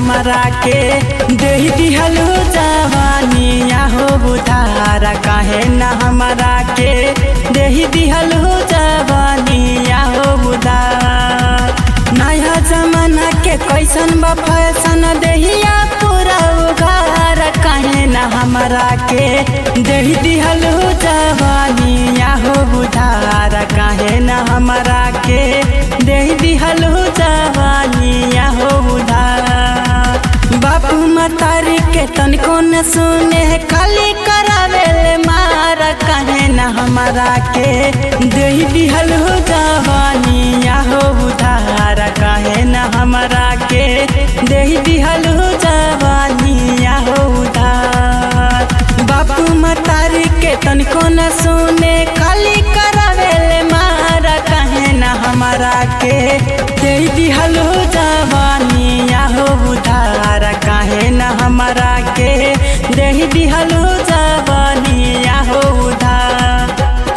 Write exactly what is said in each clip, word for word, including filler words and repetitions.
हमरा के दे दिहलु जवानिया हो बुधारा काहे न हमरा के दे दिहलु जवानिया हो बुधार। नया जमाना के कैसन बा फैशन देहिया पूरा उगार काहे न हमरा के दे दिहलु जवानिया हो बुधारा काहे न हमरा के दे दिहलु जवानिया हो बुधार। बापू मतारी के तनिको न सुने खाली करावेले मार काहे न हमरा के दे दिहलु जवानिया हो बुधार काहे न हमरा के दे दिहलु जवानिया हो बुधार। बापू मतारी के तनिको न सुने खाली करावेले मार काहे न हमरा के दे दिहलु जवानिया हो बुधार काहे न हमरा के दे दिहलु जवानिया हो बुधार।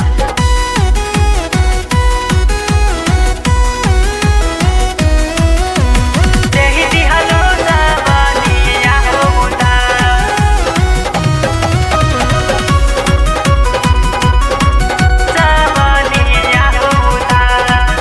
दे दिहलु जवानिया हो बुधार। जवानिया हो बुधार।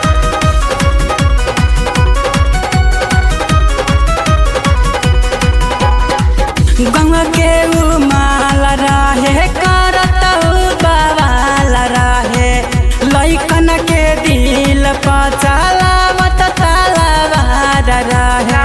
गंगा के उमाल रहे करत बवाल रहे लइकन के दिल पचलावत तलवार रहे।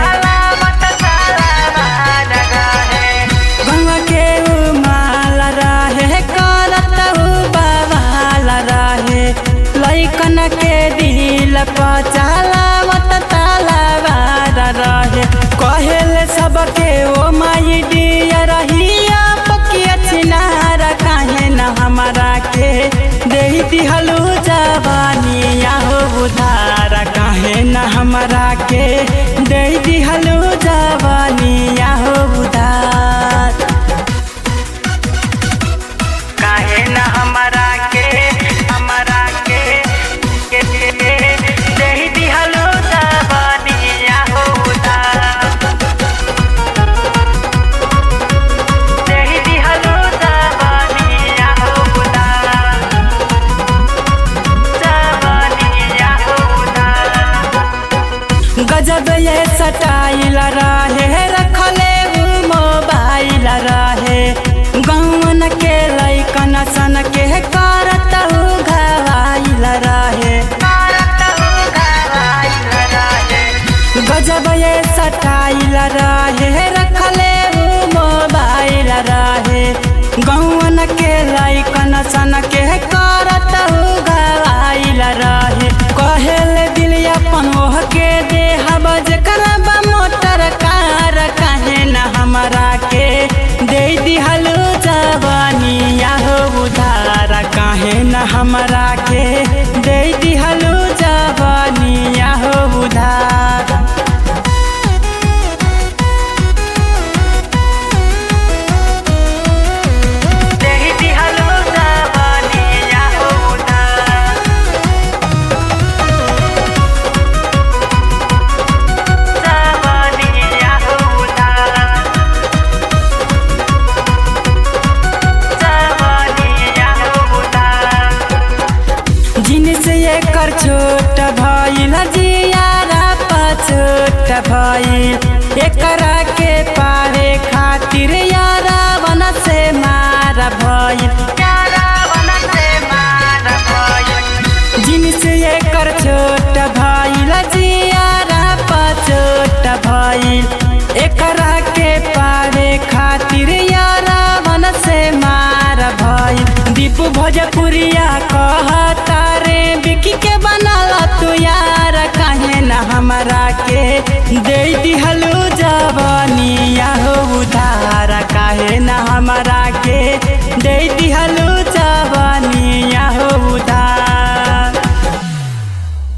गंगा के उमाल रहे करत बवाल रहे लइकन के दिल पचलावत तलवार रहे। कहेले सबके ओ माई डिया रहिया पकिया चिनार काहे न हमरा के दे दिहलु जवानिया हो बुधार काहे न हमरा के दे दिहलु जवानिया हो बुधार। काहे न हमरा के हमरा के दे दिहलु जवानिया हो बुधार। गजब ये सटाइल रहे रखले उ मोबाइल रहे गौन के लइकन सन के करत घायल रहे। गजब ये सटाइल रहे रखले उ मोबाइल रहे गौन के लइकन सन के करत घायल रहे। कहेले दिल अपन ओह के देहब जकरा बा मोटर कार काहे न हमरा के दे दिहलु जवानिया हो बुधार काहे न हमरा के दे दिहलु जवानिया हो बुधार। दे दिहलु जवानिया हो बुधार। जवानिया हो बुधार। जवानिया हो बुधार। जिनस एकर छोट भइल जियारा पछोट भइल एकरा के पावे खातिर यारा वन से मार भइल। जिनस एकर छोट भइल जियारा पछोट भइल एकरा के पावे खातिर यारा वन से मार भइल। दीपू भोजपुरिया कहता रे बिकी के बनाला तू यार काहे न हमरा के दे दिहलु जवानिया हो बुधार काहे न हमरा के दे दिहलु